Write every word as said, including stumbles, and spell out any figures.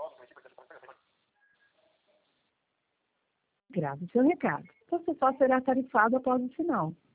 Grave seu recado. Você só será tarifado após o sinal.